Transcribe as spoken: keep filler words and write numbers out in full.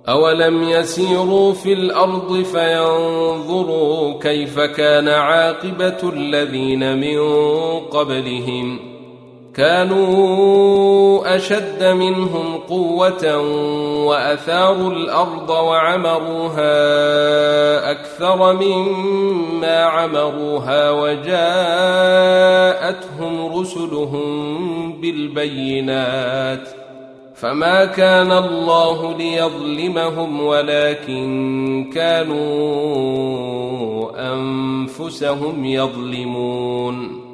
أولم يسيروا في الأرض فينظروا كيف كان عاقبة الذين من قبلهم كانوا أشد منهم قوة وأثاروا الأرض وعمروها أكثر مما عمروها وجاءتهم رسلهم بالبينات فما كان الله ليظلمهم ولكن كانوا أنفسهم يظلمون